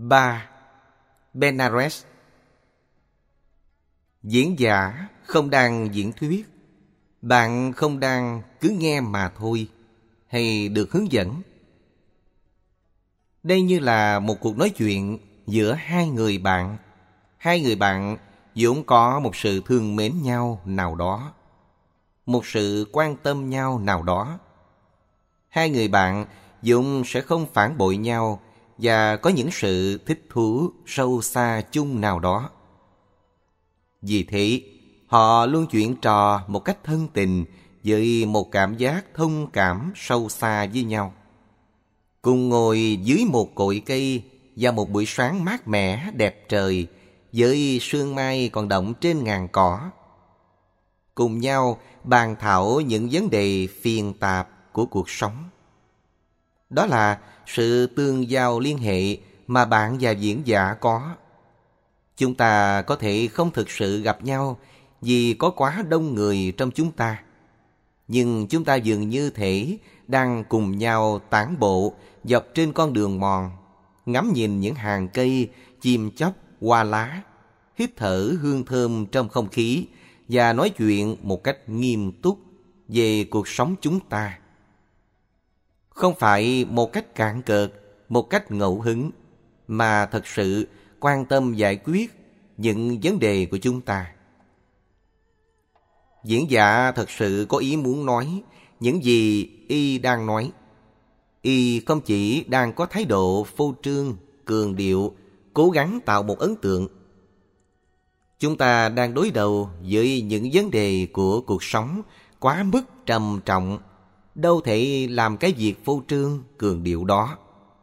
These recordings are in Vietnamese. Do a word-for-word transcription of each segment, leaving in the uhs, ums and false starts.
ba. Benares. Diễn giả không đang diễn thuyết. Bạn không đang cứ nghe mà thôi, hay được hướng dẫn. Đây như là một cuộc nói chuyện giữa hai người bạn. Hai người bạn vốn có một sự thương mến nhau nào đó, một sự quan tâm nhau nào đó. Hai người bạn vốn sẽ không phản bội nhau và có những sự thích thú sâu xa chung nào đó. Vì thế, họ luôn chuyện trò một cách thân tình với một cảm giác thông cảm sâu xa với nhau. Cùng ngồi dưới một cội cây vào một buổi sáng mát mẻ đẹp trời với sương mai còn đọng trên ngàn cỏ. Cùng nhau bàn thảo những vấn đề phiền tạp của cuộc sống. Đó là sự tương giao liên hệ mà bạn và diễn giả có. Chúng ta có thể không thực sự gặp nhau vì có quá đông người trong chúng ta. Nhưng chúng ta dường như thể đang cùng nhau tản bộ dọc trên con đường mòn, ngắm nhìn những hàng cây, chim chóc, hoa lá, hít thở hương thơm trong không khí và nói chuyện một cách nghiêm túc về cuộc sống chúng ta. Không phải một cách cạn cợt, một cách ngẫu hứng, mà thật sự quan tâm giải quyết những vấn đề của chúng ta. Diễn giả thật sự có ý muốn nói những gì y đang nói. Y không chỉ đang có thái độ phô trương, cường điệu, cố gắng tạo một ấn tượng. Chúng ta đang đối đầu với những vấn đề của cuộc sống quá mức trầm trọng, đâu thể làm cái việc phô trương, cường điệu đó.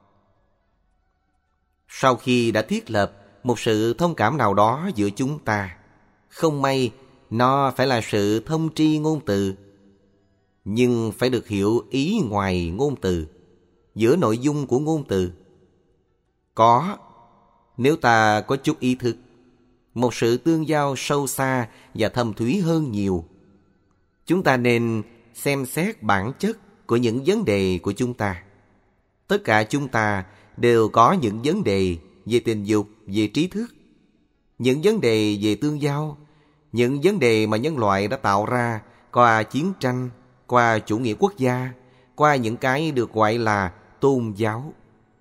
Sau khi đã thiết lập một sự thông cảm nào đó giữa chúng ta, không may nó phải là sự thông tri ngôn từ, nhưng phải được hiểu ý ngoài ngôn từ, giữa nội dung của ngôn từ. Có, nếu ta có chút ý thức, một sự tương giao sâu xa và thâm thúy hơn nhiều. Chúng ta nên xem xét bản chất của những vấn đề của chúng ta. Tất cả chúng ta đều có những vấn đề về tình dục, về trí thức, những vấn đề về tương giao, những vấn đề mà nhân loại đã tạo ra qua chiến tranh, qua chủ nghĩa quốc gia, qua những cái được gọi là tôn giáo.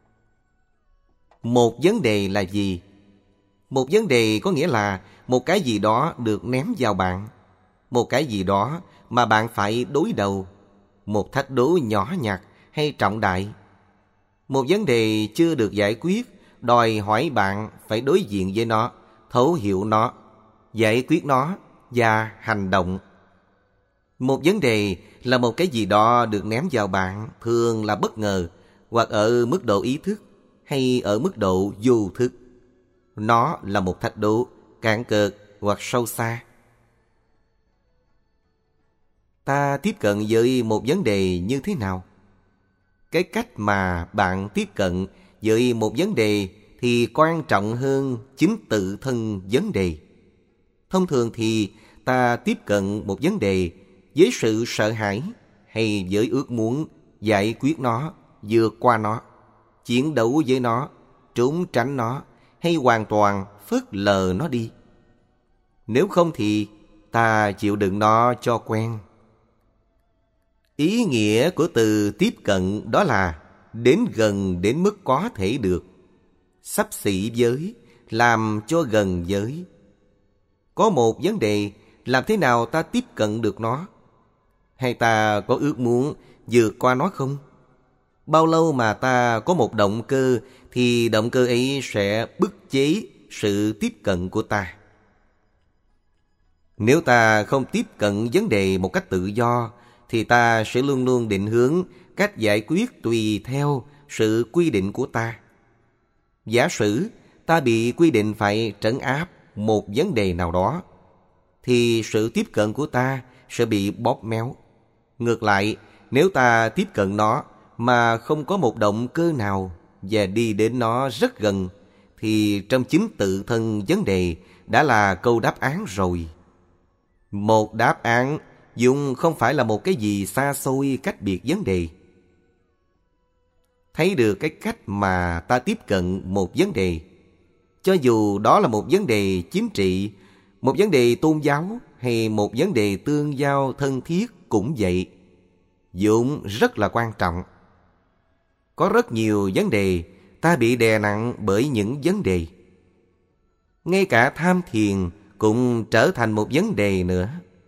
Một vấn đề là gì? Một vấn đề có nghĩa là một cái gì đó được ném vào bạn, một cái gì đó mà bạn phải đối đầu, một thách đố nhỏ nhặt hay trọng đại. Một vấn đề chưa được giải quyết, đòi hỏi bạn phải đối diện với nó, thấu hiểu nó, giải quyết nó và hành động. Một vấn đề là một cái gì đó được ném vào bạn, thường là bất ngờ, hoặc ở mức độ ý thức hay ở mức độ vô thức. Nó là một thách đố, cạn cợt hoặc sâu xa. Ta tiếp cận với một vấn đề như thế nào? Cái cách mà bạn tiếp cận với một vấn đề thì quan trọng hơn chính tự thân vấn đề. Thông thường thì ta tiếp cận một vấn đề với sự sợ hãi hay với ước muốn giải quyết nó, vượt qua nó, chiến đấu với nó, trốn tránh nó hay hoàn toàn phớt lờ nó đi. Nếu không thì ta chịu đựng nó cho quen. Ý nghĩa của từ tiếp cận đó là đến gần đến mức có thể được, xấp xỉ với, làm cho gần với. Có một vấn đề, làm thế nào ta tiếp cận được nó? Hay ta có ước muốn vượt qua nó không? Bao lâu mà ta có một động cơ thì động cơ ấy sẽ bức chế sự tiếp cận của ta. Nếu ta không tiếp cận vấn đề một cách tự do thì ta sẽ luôn luôn định hướng cách giải quyết tùy theo sự quy định của ta. Giả sử ta bị quy định phải trấn áp một vấn đề nào đó, thì sự tiếp cận của ta sẽ bị bóp méo. Ngược lại, nếu ta tiếp cận nó mà không có một động cơ nào và đi đến nó rất gần, thì trong chính tự thân vấn đề đã là câu đáp án rồi. Một đáp án dùng không phải là một cái gì xa xôi cách biệt vấn đề. thấy được cái cách mà ta tiếp cận một vấn đề. Cho dù đó là một vấn đề chính trị, một vấn đề tôn giáo hay một vấn đề tương giao thân thiết cũng vậy, vốn rất là quan trọng. Có rất nhiều vấn đề ta bị đè nặng bởi những vấn đề. Ngay cả tham thiền cũng trở thành một vấn đề nữa.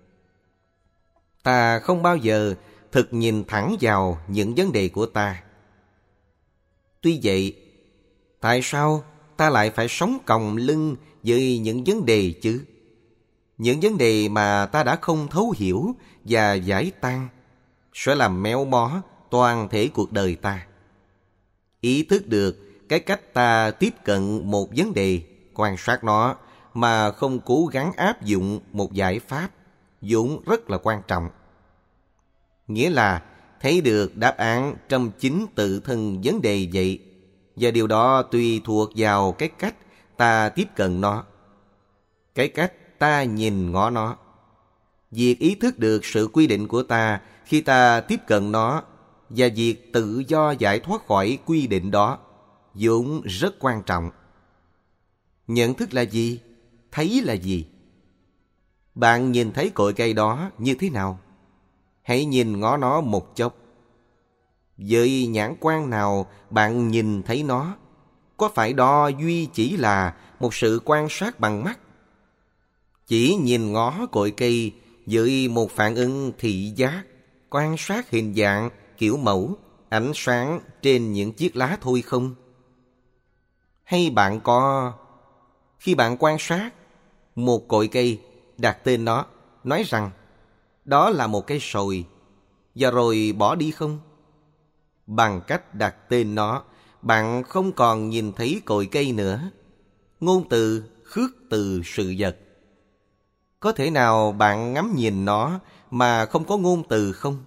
Ta không bao giờ thực nhìn thẳng vào những vấn đề của ta. Tuy vậy, tại sao ta lại phải sống còng lưng với những vấn đề chứ? Những vấn đề mà ta đã không thấu hiểu và giải tan sẽ làm méo mó toàn thể cuộc đời ta. Ý thức được cái cách ta tiếp cận một vấn đề, quan sát nó mà không cố gắng áp dụng một giải pháp vốn rất là quan trọng. Nghĩa là thấy được đáp án trong chính tự thân vấn đề vậy, và điều đó tùy thuộc vào cái cách ta tiếp cận nó, cái cách ta nhìn ngó nó. Việc ý thức được sự quy định của ta khi ta tiếp cận nó và việc tự do giải thoát khỏi quy định đó vốn rất quan trọng. Nhận thức là gì? Thấy là gì? Bạn nhìn thấy cội cây đó như thế nào? Hãy nhìn ngó nó một chốc. Với nhãn quan nào bạn nhìn thấy nó? Có phải đó duy chỉ là một sự quan sát bằng mắt? Chỉ nhìn ngó cội cây với một phản ứng thị giác, quan sát hình dạng, kiểu mẫu, ánh sáng trên những chiếc lá thôi không? Hay bạn có... Khi bạn quan sát một cội cây, đặt tên nó, nói rằng đó là một cây sồi, và rồi bỏ đi không? Bằng cách đặt tên nó, bạn không còn nhìn thấy cội cây nữa. Ngôn từ khước từ sự vật. Có thể nào bạn ngắm nhìn nó mà không có ngôn từ không?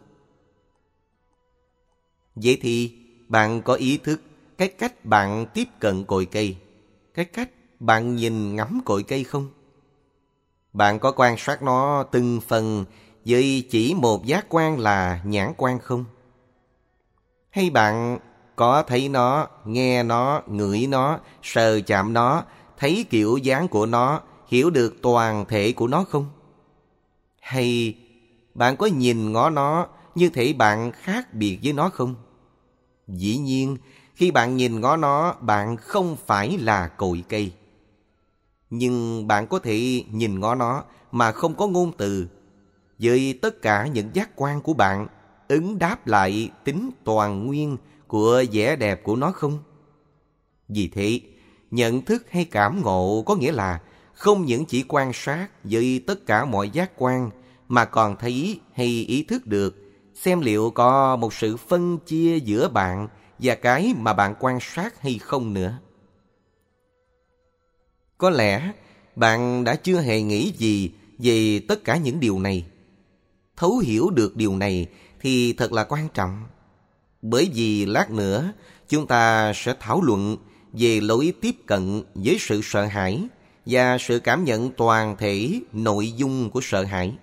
Vậy thì bạn có ý thức cái cách bạn tiếp cận cội cây, cái cách bạn nhìn ngắm cội cây không? Bạn có quan sát nó từng phần với chỉ một giác quan là nhãn quan không? Hay bạn có thấy nó, nghe nó, ngửi nó, sờ chạm nó, thấy kiểu dáng của nó, hiểu được toàn thể của nó không? Hay bạn có nhìn ngó nó như thể bạn khác biệt với nó không? Dĩ nhiên, khi bạn nhìn ngó nó, bạn không phải là cội cây. Nhưng bạn có thể nhìn ngó nó mà không có ngôn từ, với tất cả những giác quan của bạn ứng đáp lại tính toàn nguyên của vẻ đẹp của nó không? Vì thế, nhận thức hay cảm ngộ có nghĩa là không những chỉ quan sát với tất cả mọi giác quan, mà còn thấy hay ý thức được xem liệu có một sự phân chia giữa bạn và cái mà bạn quan sát hay không nữa. Có lẽ bạn đã chưa hề nghĩ gì về tất cả những điều này. Thấu hiểu được điều này thì thật là quan trọng. Bởi vì lát nữa chúng ta sẽ thảo luận về lối tiếp cận với sự sợ hãi và sự cảm nhận toàn thể nội dung của sợ hãi.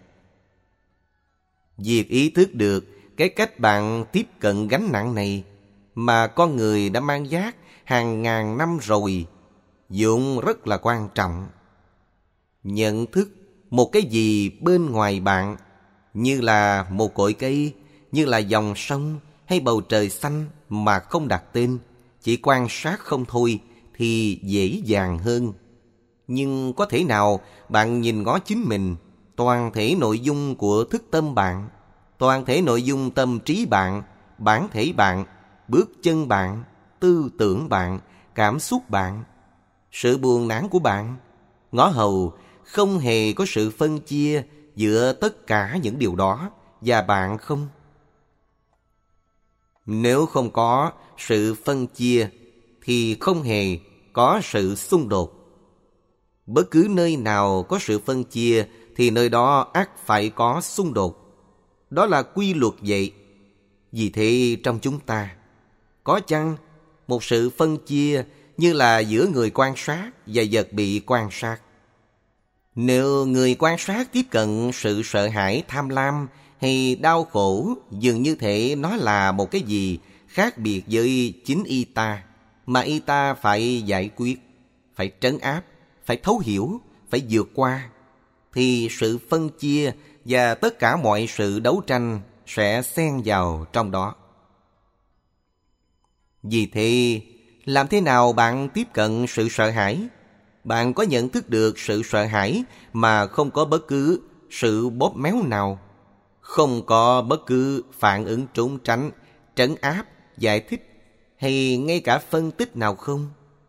Việc ý thức được cái cách bạn tiếp cận gánh nặng này mà con người đã mang vác hàng ngàn năm rồi vốn rất là quan trọng. Nhận thức một cái gì bên ngoài bạn, như là một cội cây, như là dòng sông hay bầu trời xanh mà không đặt tên, chỉ quan sát không thôi thì dễ dàng hơn. Nhưng có thể nào bạn nhìn ngó chính mình, toàn thể nội dung của thức tâm bạn, toàn thể nội dung tâm trí bạn, bản thể bạn, bước chân bạn, tư tưởng bạn, cảm xúc bạn, sự buồn nản của bạn, ngó hầu không hề có sự phân chia giữa tất cả những điều đó và bạn không? Nếu không có sự phân chia thì không hề có sự xung đột. Bất cứ nơi nào có sự phân chia thì nơi đó ắt phải có xung đột. Đó là quy luật vậy. Vì thế trong chúng ta có chăng một sự phân chia như là giữa người quan sát và vật bị quan sát? Nếu người quan sát tiếp cận sự sợ hãi, tham lam hay đau khổ dường như thể nó là một cái gì khác biệt với chính y ta, mà y ta phải giải quyết, phải trấn áp, phải thấu hiểu, phải vượt qua, thì sự phân chia và tất cả mọi sự đấu tranh sẽ xen vào trong đó. Vì thế, làm thế nào bạn tiếp cận sự sợ hãi? Bạn có nhận thức được sự sợ hãi mà không có bất cứ sự bóp méo nào, không có bất cứ phản ứng trốn tránh, trấn áp, giải thích hay ngay cả phân tích nào không?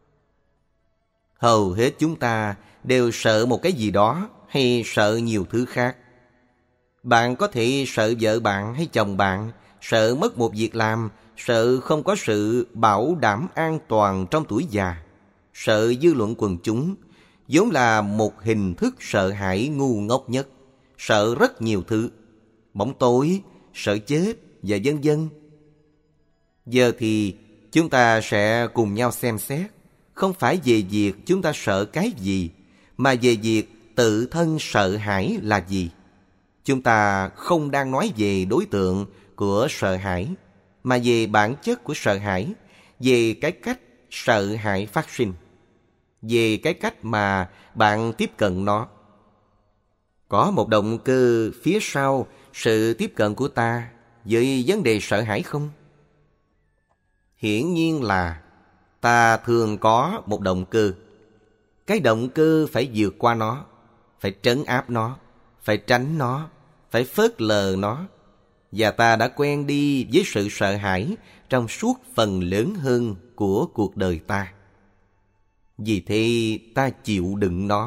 Hầu hết chúng ta đều sợ một cái gì đó hay sợ nhiều thứ khác. Bạn có thể sợ vợ bạn hay chồng bạn, sợ mất một việc làm, sợ không có sự bảo đảm an toàn trong tuổi già, sợ dư luận quần chúng, vốn là một hình thức sợ hãi ngu ngốc nhất, sợ rất nhiều thứ, bóng tối, sợ chết và vân vân. Giờ thì chúng ta sẽ cùng nhau xem xét, không phải về việc chúng ta sợ cái gì, mà về việc tự thân sợ hãi là gì. Chúng ta không đang nói về đối tượng của sợ hãi, mà về bản chất của sợ hãi, về cái cách sợ hãi phát sinh, về cái cách mà bạn tiếp cận nó. Có một động cơ phía sau sự tiếp cận của ta với vấn đề sợ hãi không? Hiển nhiên là ta thường có một động cơ. Cái động cơ phải vượt qua nó, phải trấn áp nó, phải tránh nó, phải phớt lờ nó. Và ta đã quen đi với sự sợ hãi trong suốt phần lớn hơn của cuộc đời ta. Vì thế ta chịu đựng nó.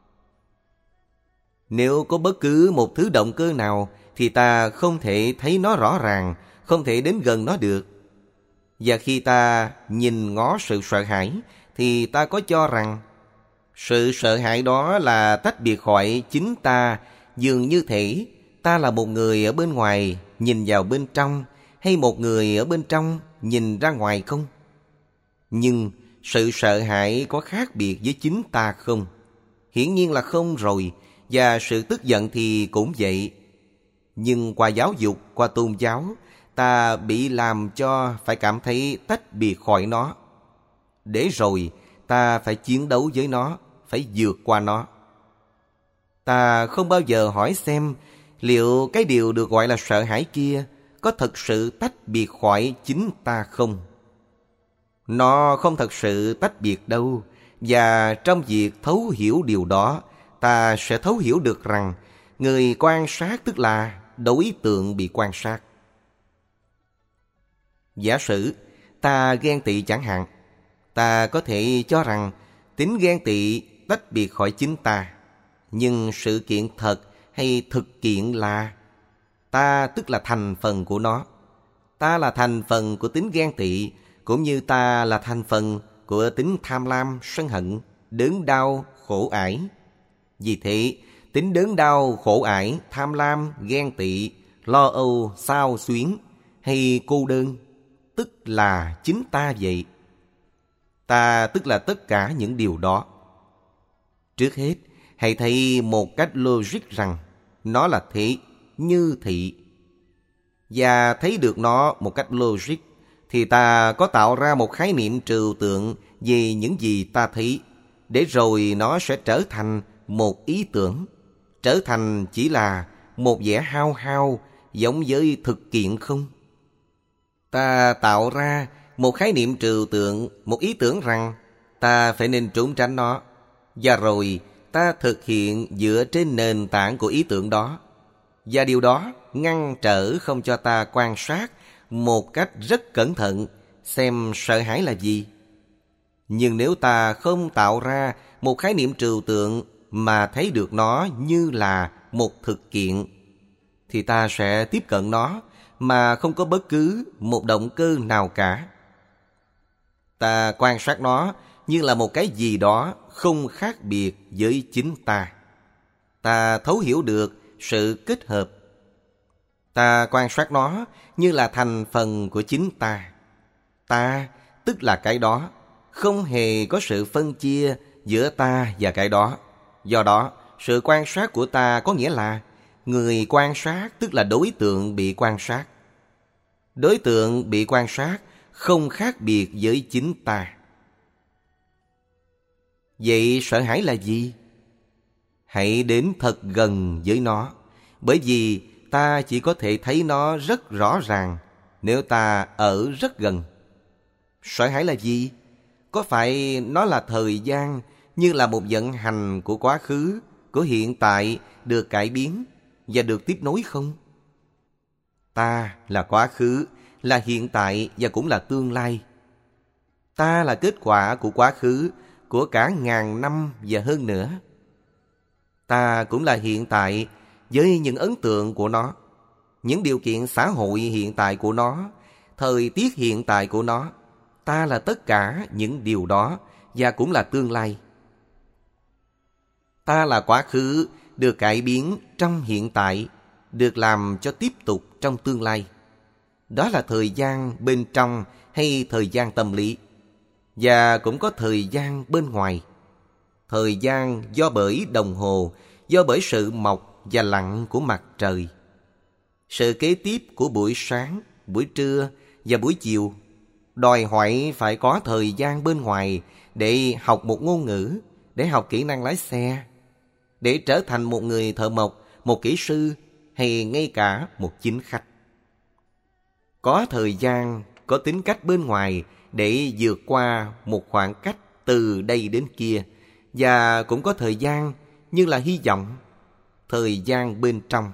Nếu có bất cứ một thứ động cơ nào thì ta không thể thấy nó rõ ràng, không thể đến gần nó được. Và khi ta nhìn ngó sự sợ hãi thì ta có cho rằng sự sợ hãi đó là tách biệt khỏi chính ta, dường như thể ta là một người ở bên ngoài nhìn vào bên trong, hay một người ở bên trong nhìn ra ngoài không? Nhưng sự sợ hãi có khác biệt với chính ta không? Hiển nhiên là không rồi, và sự tức giận thì cũng vậy. Nhưng qua giáo dục, qua tôn giáo, ta bị làm cho phải cảm thấy tách biệt khỏi nó. Để rồi ta phải chiến đấu với nó, phải vượt qua nó. Ta không bao giờ hỏi xem liệu cái điều được gọi là sợ hãi kia có thật sự tách biệt khỏi chính ta không? Nó không thật sự tách biệt đâu. Và trong việc thấu hiểu điều đó, ta sẽ thấu hiểu được rằng người quan sát tức là đối tượng bị quan sát. Giả sử ta ghen tị chẳng hạn, ta có thể cho rằng tính ghen tị tách biệt khỏi chính ta. Nhưng sự kiện thật hay thực kiện là ta tức là thành phần của nó. Ta là thành phần của tính ghen tị, cũng như ta là thành phần của tính tham lam, sân hận, đớn đau, khổ ải. Vì thế, tính đớn đau, khổ ải, tham lam, ghen tị, lo âu, xao xuyến hay cô đơn, tức là chính ta vậy. Ta tức là tất cả những điều đó. Trước hết, hãy thấy một cách logic rằng nó là thế, như thị. Và thấy được nó một cách logic thì ta có tạo ra một khái niệm trừu tượng về những gì ta thấy, để rồi nó sẽ trở thành một ý tưởng, trở thành chỉ là một vẻ hao hao giống với thực kiện không? Ta tạo ra một khái niệm trừu tượng, một ý tưởng rằng ta phải nên trốn tránh nó, và rồi ta thực hiện dựa trên nền tảng của ý tưởng đó. Và điều đó ngăn trở không cho ta quan sát một cách rất cẩn thận xem sợ hãi là gì. Nhưng nếu ta không tạo ra một khái niệm trừu tượng mà thấy được nó như là một thực kiện, thì ta sẽ tiếp cận nó mà không có bất cứ một động cơ nào cả. Ta quan sát nó như là một cái gì đó không khác biệt với chính ta. Ta thấu hiểu được sự kết hợp. Ta quan sát nó như là thành phần của chính ta. Ta tức là cái đó, không hề có sự phân chia giữa ta và cái đó. Do đó, sự quan sát của ta có nghĩa là người quan sát tức là đối tượng bị quan sát. Đối tượng bị quan sát không khác biệt với chính ta. Vậy sợ hãi là gì? Hãy đến thật gần với nó, bởi vì ta chỉ có thể thấy nó rất rõ ràng nếu ta ở rất gần. Sợ hãi là gì? Có phải nó là thời gian như là một vận hành của quá khứ, của hiện tại được cải biến và được tiếp nối không? Ta là quá khứ, là hiện tại và cũng là tương lai. Ta là kết quả của quá khứ, của cả ngàn năm và hơn nữa. Ta cũng là hiện tại với những ấn tượng của nó, những điều kiện xã hội hiện tại của nó, thời tiết hiện tại của nó. Ta là tất cả những điều đó và cũng là tương lai. Ta là quá khứ được cải biến trong hiện tại, được làm cho tiếp tục trong tương lai. Đó là thời gian bên trong hay thời gian tâm lý. Và cũng có thời gian bên ngoài. Thời gian do bởi đồng hồ, do bởi sự mọc và lặn của mặt trời. Sự kế tiếp của buổi sáng, buổi trưa và buổi chiều đòi hỏi phải có thời gian bên ngoài để học một ngôn ngữ, để học kỹ năng lái xe, để trở thành một người thợ mộc, một kỹ sư hay ngay cả một chính khách. Có thời gian, có tính cách bên ngoài để vượt qua một khoảng cách từ đây đến kia, và cũng có thời gian như là hy vọng, thời gian bên trong.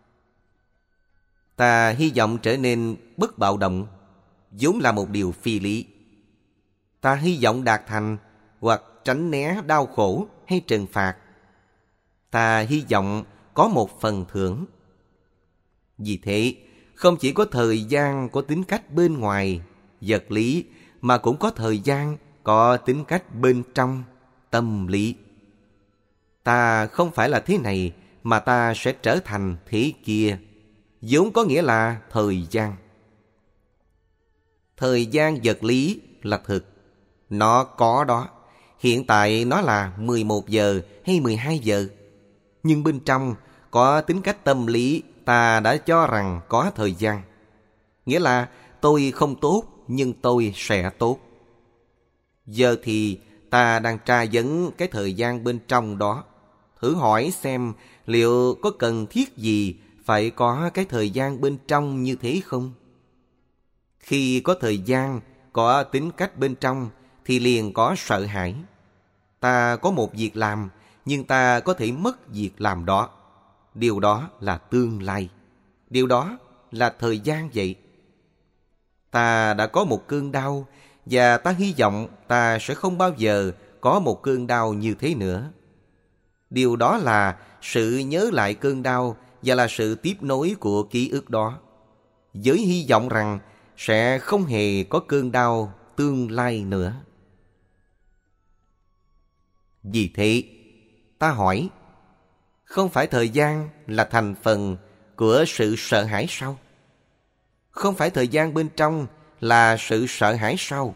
Ta hy vọng trở nên bất bạo động, vốn là một điều phi lý. Ta hy vọng đạt thành hoặc tránh né đau khổ hay trừng phạt. Ta hy vọng có một phần thưởng. Vì thế, không chỉ có thời gian có tính cách bên ngoài, vật lý, mà cũng có thời gian có tính cách bên trong, tâm lý. Ta không phải là thế này, mà ta sẽ trở thành thế kia, vốn có nghĩa là thời gian. Thời gian vật lý là thực, nó có đó. Hiện tại nó là mười một giờ hay mười hai giờ. Nhưng bên trong có tính cách tâm lý, ta đã cho rằng có thời gian. Nghĩa là tôi không tốt, nhưng tôi sẽ tốt. Giờ thì ta đang tra vấn cái thời gian bên trong đó. Thử hỏi xem liệu có cần thiết gì phải có cái thời gian bên trong như thế không? Khi có thời gian, có tính cách bên trong thì liền có sợ hãi. Ta có một việc làm, nhưng ta có thể mất việc làm đó. Điều đó là tương lai. Điều đó là thời gian vậy. Ta đã có một cơn đau, và ta hy vọng ta sẽ không bao giờ có một cơn đau như thế nữa. Điều đó là sự nhớ lại cơn đau và là sự tiếp nối của ký ức đó, với hy vọng rằng sẽ không hề có cơn đau tương lai nữa. Vì thế, ta hỏi, không phải thời gian là thành phần của sự sợ hãi sao? Không phải thời gian bên trong là sự sợ hãi sao?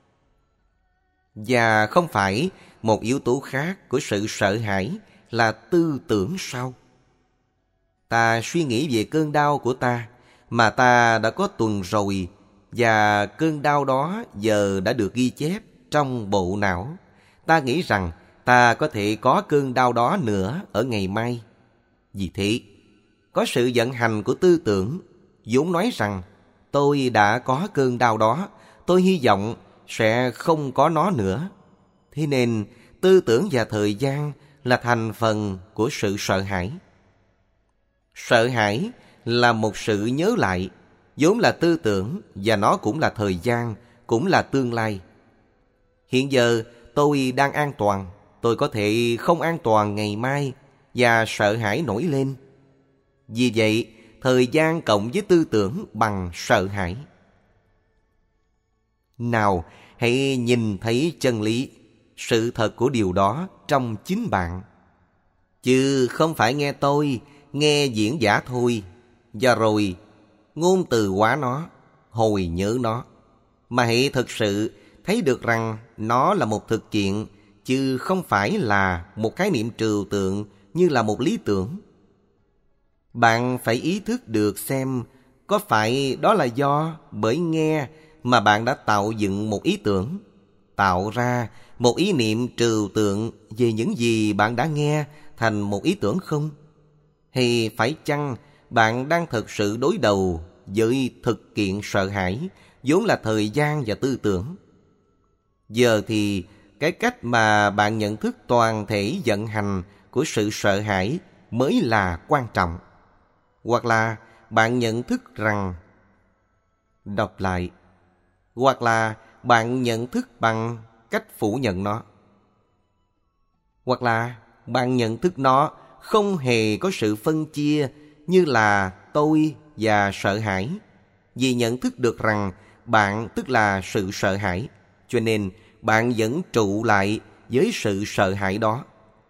Và không phải một yếu tố khác của sự sợ hãi là tư tưởng sao? Ta suy nghĩ về cơn đau của ta mà ta đã có tuần rồi, và cơn đau đó giờ đã được ghi chép trong bộ não. Ta nghĩ rằng ta có thể có cơn đau đó nữa ở ngày mai. Vì thế, có sự vận hành của tư tưởng vốn nói rằng tôi đã có cơn đau đó, tôi hy vọng sẽ không có nó nữa. Thế nên tư tưởng và thời gian là thành phần của sự sợ hãi. Sợ hãi là một sự nhớ lại, vốn là tư tưởng, và nó cũng là thời gian, cũng là tương lai. Hiện giờ tôi đang an toàn, tôi có thể không an toàn ngày mai, và sợ hãi nổi lên. Vì vậy, thời gian cộng với tư tưởng bằng sợ hãi. Nào, hãy nhìn thấy chân lý, sự thật của điều đó trong chính bạn. Chứ không phải nghe tôi, nghe diễn giả thôi, và rồi ngôn từ hóa nó, hồi nhớ nó. Mà hãy thực sự thấy được rằng nó là một thực kiện, chứ không phải là một khái niệm trừu tượng như là một lý tưởng. Bạn phải ý thức được xem Có phải đó là do bởi nghe mà bạn đã tạo dựng một ý tưởng, tạo ra một ý niệm trừu tượng về những gì bạn đã nghe thành một ý tưởng không? Hay phải chăng bạn đang thực sự đối đầu với thực kiện sợ hãi, vốn là thời gian và tư tưởng? Giờ thì cái cách mà bạn nhận thức toàn thể vận hành của sự sợ hãi mới là quan trọng. Hoặc là bạn nhận thức rằng, đọc lại, hoặc là bạn nhận thức bằng cách phủ nhận nó, hoặc là bạn nhận thức nó không hề có sự phân chia như là tôi và sợ hãi. Vì nhận thức được rằng bạn tức là sự sợ hãi, cho nên bạn vẫn trụ lại với sự sợ hãi đó.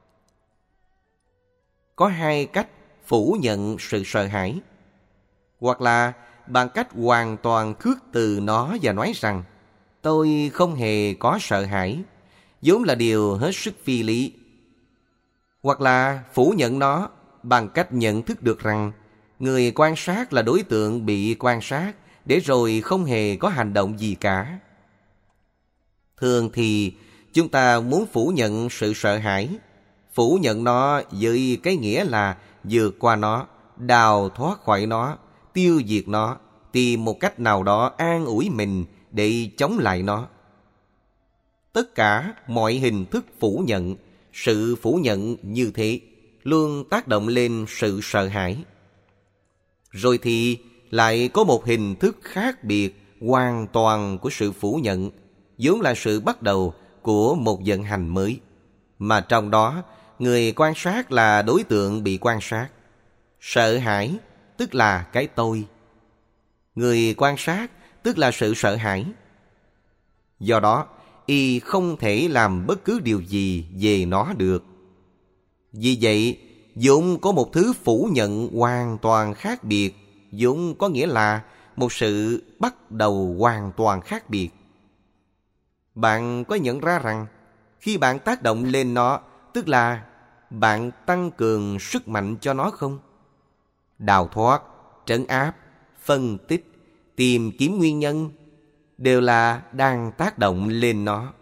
Có hai cách phủ nhận sự sợ hãi. Hoặc là bằng cách hoàn toàn khước từ nó và nói rằng tôi không hề có sợ hãi, vốn là điều hết sức phi lý. Hoặc là phủ nhận nó bằng cách nhận thức được rằng người quan sát là đối tượng bị quan sát, để rồi không hề có hành động gì cả. Thường thì chúng ta muốn phủ nhận sự sợ hãi, phủ nhận nó với cái nghĩa là vượt qua nó, đào thoát khỏi nó, tiêu diệt nó, tìm một cách nào đó an ủi mình để chống lại nó. Tất cả mọi hình thức phủ nhận, sự phủ nhận như thế luôn tác động lên sự sợ hãi. Rồi thì lại có một hình thức khác biệt hoàn toàn của sự phủ nhận, vốn là sự bắt đầu của một vận hành mới, mà trong đó người quan sát là đối tượng bị quan sát. Sợ hãi tức là cái tôi, người quan sát tức là sự sợ hãi. Do đó, y không thể làm bất cứ điều gì về nó được. Vì vậy, vốn có một thứ phủ nhận hoàn toàn khác biệt, vốn có nghĩa là một sự bắt đầu hoàn toàn khác biệt. Bạn có nhận ra rằng khi bạn tác động lên nó, tức là bạn tăng cường sức mạnh cho nó không? Đào thoát, trấn áp, phân tích, tìm kiếm nguyên nhân đều là đang tác động lên nó.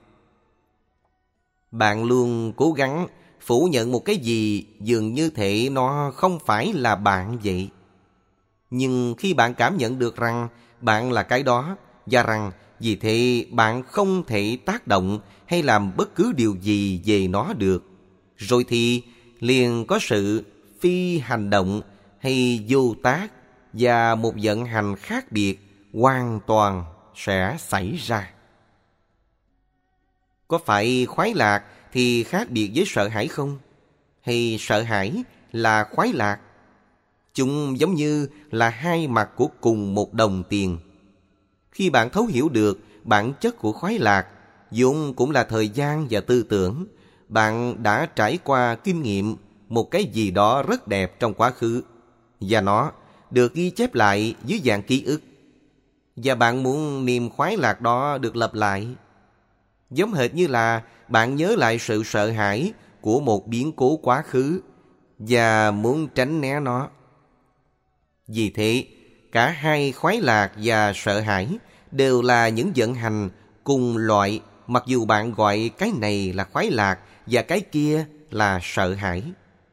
Bạn luôn cố gắng phủ nhận một cái gì dường như thể nó không phải là bạn vậy. Nhưng khi bạn cảm nhận được rằng bạn là cái đó, và rằng vì thế bạn không thể tác động hay làm bất cứ điều gì về nó được, rồi thì liền có sự phi hành động hay vô tác, và một vận hành khác biệt hoàn toàn sẽ xảy ra. Có phải khoái lạc thì khác biệt với sợ hãi không? Hay sợ hãi là khoái lạc? Chúng giống như là hai mặt của cùng một đồng tiền. Khi bạn thấu hiểu được bản chất của khoái lạc, vốn cũng là thời gian và tư tưởng, bạn đã trải qua kinh nghiệm một cái gì đó rất đẹp trong quá khứ, và nó được ghi chép lại dưới dạng ký ức, và bạn muốn niềm khoái lạc đó được lặp lại. Giống hệt như là bạn nhớ lại sự sợ hãi của một biến cố quá khứ và muốn tránh né nó. Vì thế, cả hai khoái lạc và sợ hãi đều là những vận hành cùng loại, mặc dù bạn gọi cái này là khoái lạc và cái kia là sợ hãi.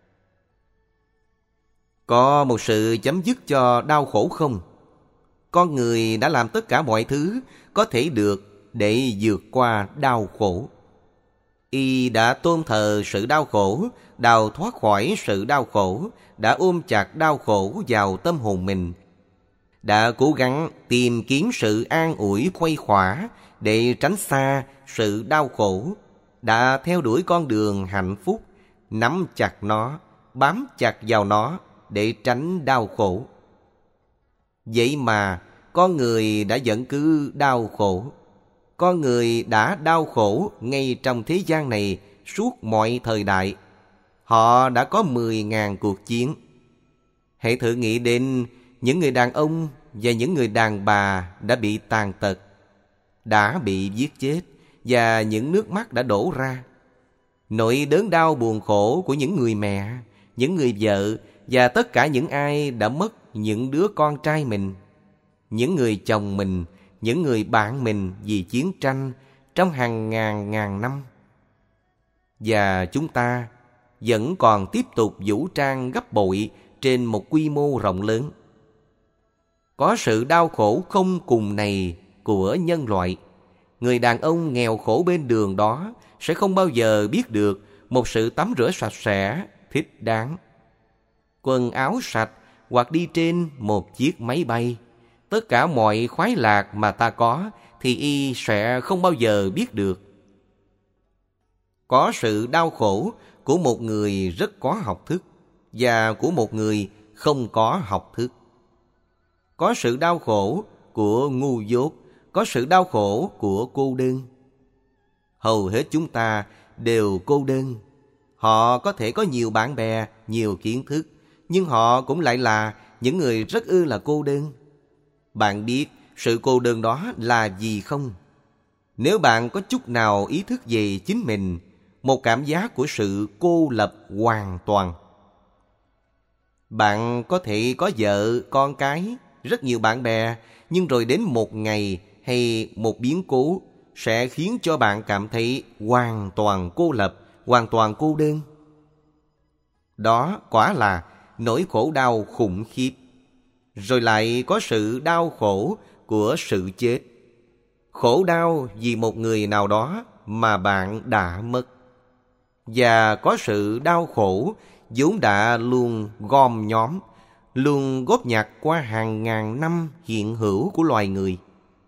Có một sự chấm dứt cho đau khổ không? Con người đã làm tất cả mọi thứ có thể được để vượt qua đau khổ. Y đã tôn thờ sự đau khổ, đào thoát khỏi sự đau khổ, đã ôm chặt đau khổ vào tâm hồn mình, đã cố gắng tìm kiếm sự an ủi khuây khỏa để tránh xa sự đau khổ, đã theo đuổi con đường hạnh phúc, nắm chặt nó, bám chặt vào nó để tránh đau khổ. Vậy mà con người đã vẫn cứ đau khổ. Con người đã đau khổ ngay trong thế gian này suốt mọi thời đại. Họ đã có mười ngàn cuộc chiến. Hãy thử nghĩ đến những người đàn ông và những người đàn bà đã bị tàn tật, đã bị giết chết, và những nước mắt đã đổ ra. Nỗi đớn đau buồn khổ của những người mẹ, những người vợ và tất cả những ai đã mất những đứa con trai mình. những người chồng mình, những người bạn mình vì chiến tranh trong hàng ngàn ngàn năm. Và chúng ta vẫn còn tiếp tục vũ trang gấp bội trên một quy mô rộng lớn. Có sự đau khổ không cùng này của nhân loại. Người đàn ông nghèo khổ bên đường đó sẽ không bao giờ biết được một sự tắm rửa sạch sẽ, thích đáng, quần áo sạch hoặc đi trên một chiếc máy bay. Tất cả mọi khoái lạc mà ta có thì y sẽ không bao giờ biết được. Có sự đau khổ của một người rất có học thức và của một người không có học thức. Có sự đau khổ của ngu dốt, có sự đau khổ của cô đơn. Hầu hết chúng ta đều cô đơn. Họ có thể có nhiều bạn bè, nhiều kiến thức, nhưng họ cũng lại là những người rất ư là cô đơn. Bạn biết sự cô đơn đó là gì không? Nếu bạn có chút nào ý thức về chính mình, một cảm giác của sự cô lập hoàn toàn. Bạn có thể có vợ, con cái, rất nhiều bạn bè, nhưng rồi đến một ngày hay một biến cố sẽ khiến cho bạn cảm thấy hoàn toàn cô lập, hoàn toàn cô đơn. Đó quả là nỗi khổ đau khủng khiếp. Rồi lại có sự đau khổ của sự chết. Khổ đau vì một người nào đó mà bạn đã mất. Và có sự đau khổ vốn đã luôn gom nhóm, luôn góp nhặt qua hàng ngàn năm hiện hữu của loài người.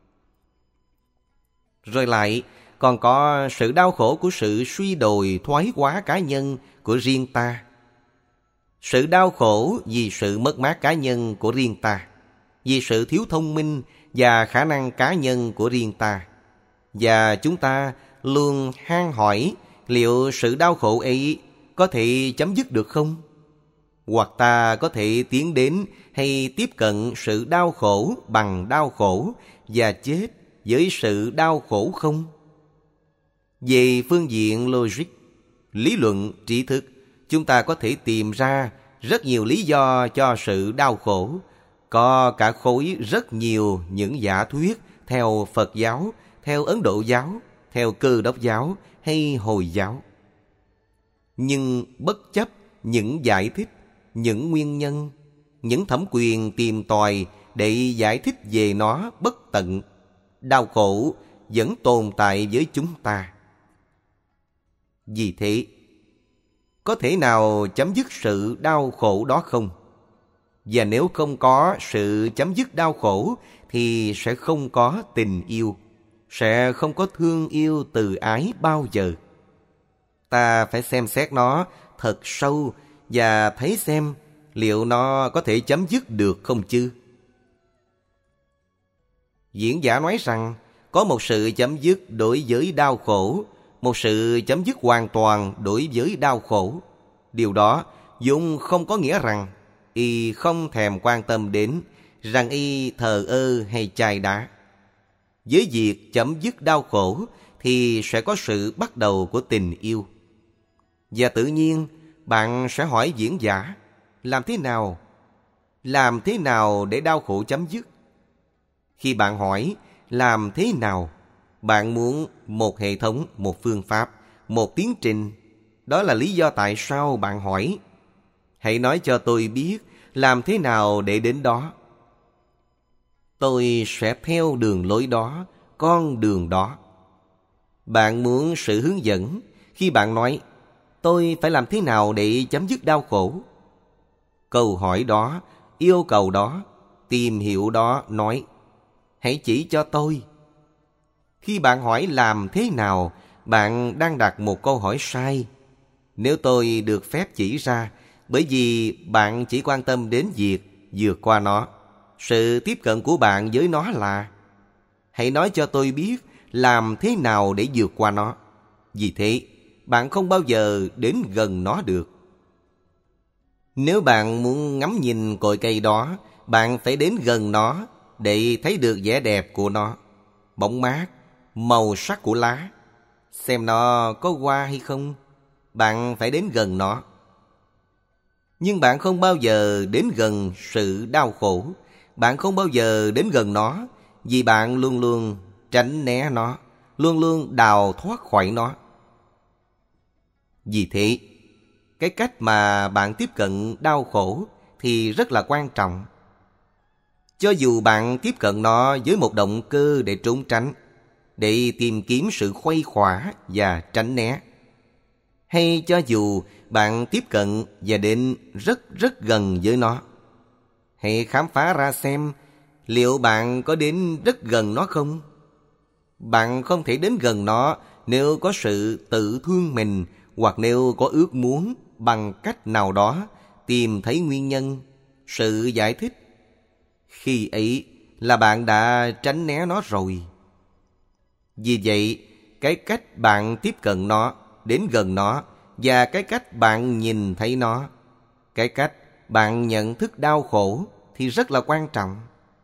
Rồi lại còn có sự đau khổ của sự suy đồi thoái hóa cá nhân của riêng ta. Sự đau khổ vì sự mất mát cá nhân của riêng ta, vì sự thiếu thông minh và khả năng cá nhân của riêng ta. Và chúng ta luôn han hỏi liệu sự đau khổ ấy có thể chấm dứt được không? Hoặc ta có thể tiến đến hay tiếp cận sự đau khổ bằng đau khổ và chết với sự đau khổ không? Về phương diện logic, lý luận, trí thức, chúng ta có thể tìm ra rất nhiều lý do cho sự đau khổ. Có cả khối rất nhiều những giả thuyết theo Phật giáo, theo Ấn Độ giáo, theo Cơ Đốc giáo hay Hồi giáo. Nhưng bất chấp những giải thích, những nguyên nhân, những thẩm quyền tìm tòi để giải thích về nó bất tận, đau khổ vẫn tồn tại với chúng ta. Vì thế, có thể nào chấm dứt sự đau khổ đó không? Và nếu không có sự chấm dứt đau khổ thì sẽ không có tình yêu, sẽ không có thương yêu từ ái bao giờ. Ta phải xem xét nó thật sâu và thấy xem liệu nó có thể chấm dứt được không chứ. Diễn giả nói rằng có một sự chấm dứt đối với đau khổ, một sự chấm dứt hoàn toàn đối với đau khổ. Điều đó vốn không có nghĩa rằng y không thèm quan tâm đến, rằng y thờ ơ hay chai đá. Với việc chấm dứt đau khổ thì sẽ có sự bắt đầu của tình yêu. Và tự nhiên bạn sẽ hỏi diễn giả, làm thế nào? Làm thế nào để đau khổ chấm dứt? Khi bạn hỏi làm thế nào, bạn muốn một hệ thống, một phương pháp, một tiến trình. Đó là lý do tại sao bạn hỏi. Hãy nói cho tôi biết làm thế nào để đến đó. Tôi sẽ theo đường lối đó, con đường đó. Bạn muốn sự hướng dẫn. Khi bạn nói tôi phải làm thế nào để chấm dứt đau khổ, câu hỏi đó, yêu cầu đó, tìm hiểu đó nói hãy chỉ cho tôi. Khi bạn hỏi làm thế nào, bạn đang đặt một câu hỏi sai. Nếu tôi được phép chỉ ra, bởi vì bạn chỉ quan tâm đến việc vượt qua nó, sự tiếp cận của bạn với nó là hãy nói cho tôi biết làm thế nào để vượt qua nó. Vì thế, bạn không bao giờ đến gần nó được. Nếu bạn muốn ngắm nhìn cội cây đó, bạn phải đến gần nó để thấy được vẻ đẹp của nó, bóng mát, màu sắc của lá. Xem nó có hoa hay không, bạn phải đến gần nó. Nhưng bạn không bao giờ đến gần sự đau khổ. Bạn không bao giờ đến gần nó, vì bạn luôn luôn tránh né nó, luôn luôn đào thoát khỏi nó. Vì thế, cái cách mà bạn tiếp cận đau khổ thì rất là quan trọng. Cho dù bạn tiếp cận nó với một động cơ để trốn tránh, để tìm kiếm sự khuây khỏa và tránh né, hay cho dù bạn tiếp cận và đến rất rất gần với nó, hãy khám phá ra xem liệu bạn có đến rất gần nó không? Bạn không thể đến gần nó nếu có sự tự thương mình, hoặc nếu có ước muốn bằng cách nào đó tìm thấy nguyên nhân, sự giải thích. Khi ấy là bạn đã tránh né nó rồi. Vì vậy, cái cách bạn tiếp cận nó, đến gần nó, và cái cách bạn nhìn thấy nó, cái cách bạn nhận thức đau khổ thì rất là quan trọng.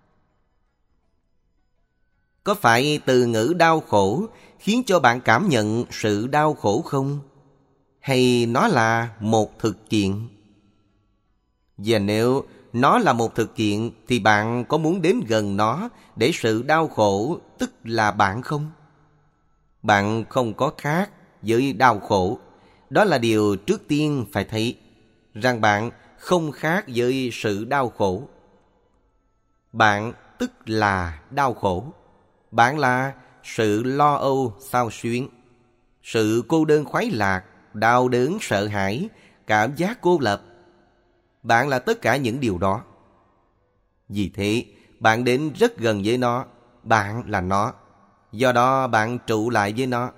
Có phải từ ngữ đau khổ khiến cho bạn cảm nhận sự đau khổ không? Hay nó là một thực kiện? Và nếu nó là một thực kiện thì bạn có muốn đến gần nó để sự đau khổ tức là bạn không? Bạn không có khác với đau khổ. Đó là điều trước tiên phải thấy, rằng bạn không khác với sự đau khổ. Bạn tức là đau khổ. Bạn là sự lo âu xao xuyến, sự cô đơn khoái lạc, đau đớn sợ hãi, cảm giác cô lập. Bạn là tất cả những điều đó. Vì thế, bạn đến rất gần với nó. Bạn là nó. Do đó bạn trụ lại với nó.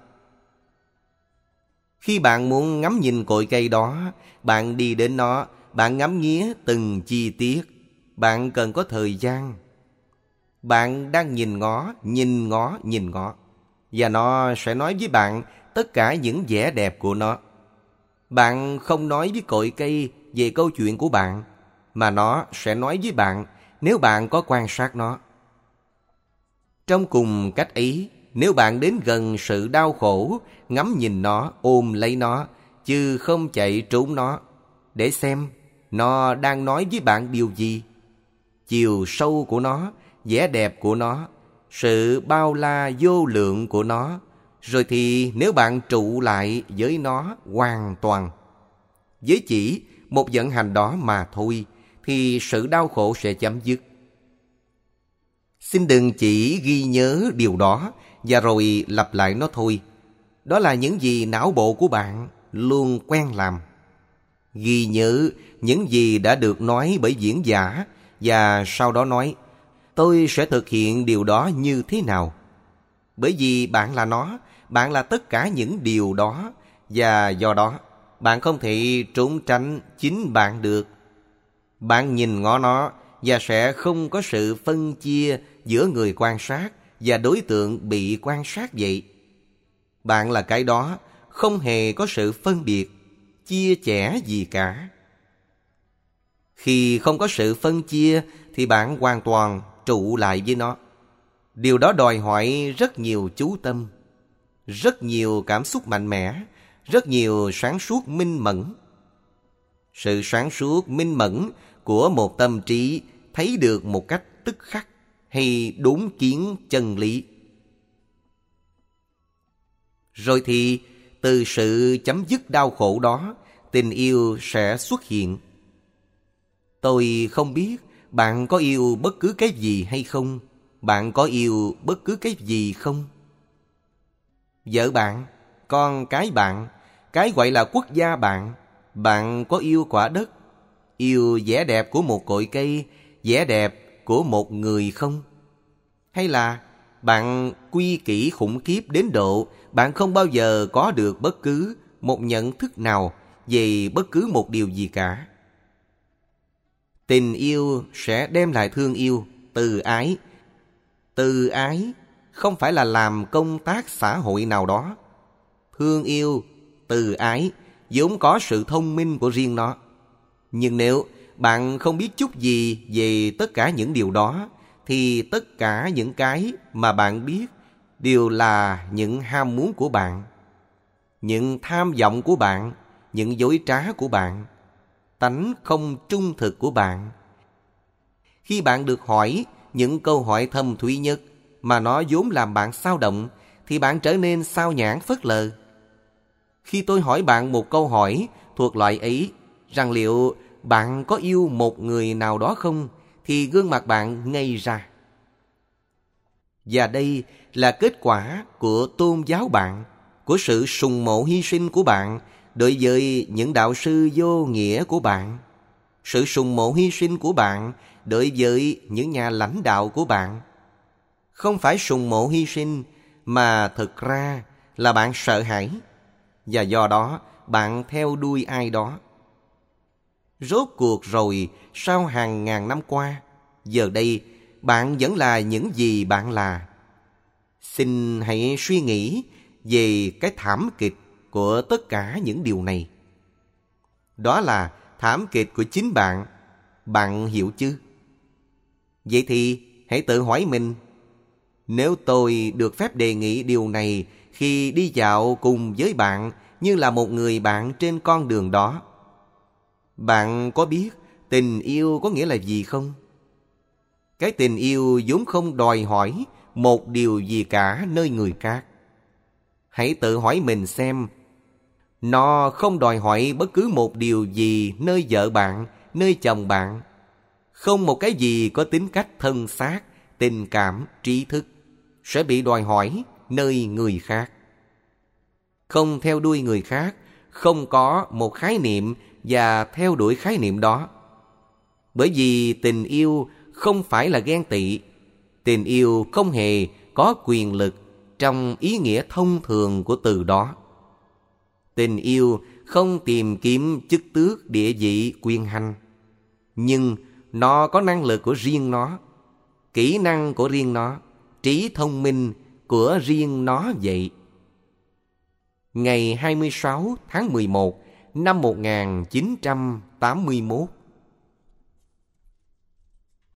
Khi bạn muốn ngắm nhìn cội cây đó, bạn đi đến nó, bạn ngắm nghía từng chi tiết. Bạn cần có thời gian. Bạn đang nhìn ngó, nhìn ngó, nhìn ngó. Và nó sẽ nói với bạn tất cả những vẻ đẹp của nó. Bạn không nói với cội cây về câu chuyện của bạn, mà nó sẽ nói với bạn nếu bạn có quan sát nó. Trong cùng cách ấy, nếu bạn đến gần sự đau khổ, ngắm nhìn nó, ôm lấy nó, chứ không chạy trốn nó, để xem nó đang nói với bạn điều gì. Chiều sâu của nó, vẻ đẹp của nó, sự bao la vô lượng của nó. Rồi thì nếu bạn trụ lại với nó hoàn toàn, với chỉ một vận hành đó mà thôi, thì sự đau khổ sẽ chấm dứt. Xin đừng chỉ ghi nhớ điều đó và rồi lặp lại nó thôi. Đó là những gì não bộ của bạn luôn quen làm. Ghi nhớ những gì đã được nói bởi diễn giả, và sau đó nói, tôi sẽ thực hiện điều đó như thế nào. Bởi vì bạn là nó, bạn là tất cả những điều đó, và do đó bạn không thể trốn tránh chính bạn được. Bạn nhìn ngó nó và sẽ không có sự phân chia giữa người quan sát và đối tượng bị quan sát vậy. Bạn là cái đó, không hề có sự phân biệt, chia chẻ gì cả. Khi không có sự phân chia thì bạn hoàn toàn trụ lại với nó. Điều đó đòi hỏi rất nhiều chú tâm, rất nhiều cảm xúc mạnh mẽ, rất nhiều sáng suốt minh mẫn. Sự sáng suốt minh mẫn của một tâm trí thấy được một cách tức khắc hay đốn kiến chân lý. Rồi thì từ sự chấm dứt đau khổ đó, tình yêu sẽ xuất hiện. Tôi không biết bạn có yêu bất cứ cái gì hay không. Bạn có yêu bất cứ cái gì không? Vợ bạn, con cái bạn, cái gọi là quốc gia bạn. Bạn có yêu quả đất, yêu vẻ đẹp của một cội cây, vẻ đẹp của một người không? Hay là bạn quy kỷ khủng khiếp đến độ bạn không bao giờ có được bất cứ một nhận thức nào về bất cứ một điều gì cả? Tình yêu sẽ đem lại thương yêu, từ ái. Từ ái không phải là làm công tác xã hội nào đó. Thương yêu, từ ái vốn có sự thông minh của riêng nó. Nhưng nếu bạn không biết chút gì về tất cả những điều đó, thì tất cả những cái mà bạn biết đều là những ham muốn của bạn, những tham vọng của bạn, những dối trá của bạn, tánh không trung thực của bạn. Khi bạn được hỏi những câu hỏi thâm thúy nhất mà nó vốn làm bạn xao động, thì bạn trở nên xao nhãng phớt lờ. Khi tôi hỏi bạn một câu hỏi thuộc loại ấy, rằng liệu bạn có yêu một người nào đó không, thì gương mặt bạn ngây ra. Và đây là kết quả của tôn giáo bạn, của sự sùng mộ hy sinh của bạn đối với những đạo sư vô nghĩa của bạn, sự sùng mộ hy sinh của bạn đối với những nhà lãnh đạo của bạn. Không phải sùng mộ hy sinh, mà thực ra là bạn sợ hãi, và do đó bạn theo đuôi ai đó. Rốt cuộc rồi, sau hàng ngàn năm qua, giờ đây bạn vẫn là những gì bạn là. Xin hãy suy nghĩ về cái thảm kịch của tất cả những điều này. Đó là thảm kịch của chính bạn. Bạn hiểu chứ? Vậy thì hãy tự hỏi mình, nếu tôi được phép đề nghị điều này khi đi dạo cùng với bạn như là một người bạn trên con đường đó, bạn có biết tình yêu có nghĩa là gì không? Cái tình yêu vốn không đòi hỏi một điều gì cả nơi người khác. Hãy tự hỏi mình xem, nó không đòi hỏi bất cứ một điều gì nơi vợ bạn, nơi chồng bạn. Không một cái gì có tính cách thân xác, tình cảm, trí thức sẽ bị đòi hỏi nơi người khác. Không theo đuôi người khác, không có một khái niệm và theo đuổi khái niệm đó. Bởi vì tình yêu không phải là ghen tị. Tình yêu không hề có quyền lực trong ý nghĩa thông thường của từ đó. Tình yêu không tìm kiếm chức tước, địa vị, quyền hành. Nhưng nó có năng lực của riêng nó, kỹ năng của riêng nó, trí thông minh của riêng nó vậy. Ngày hai mươi sáu tháng mười một năm một nghìn chín trăm tám mươi mốt,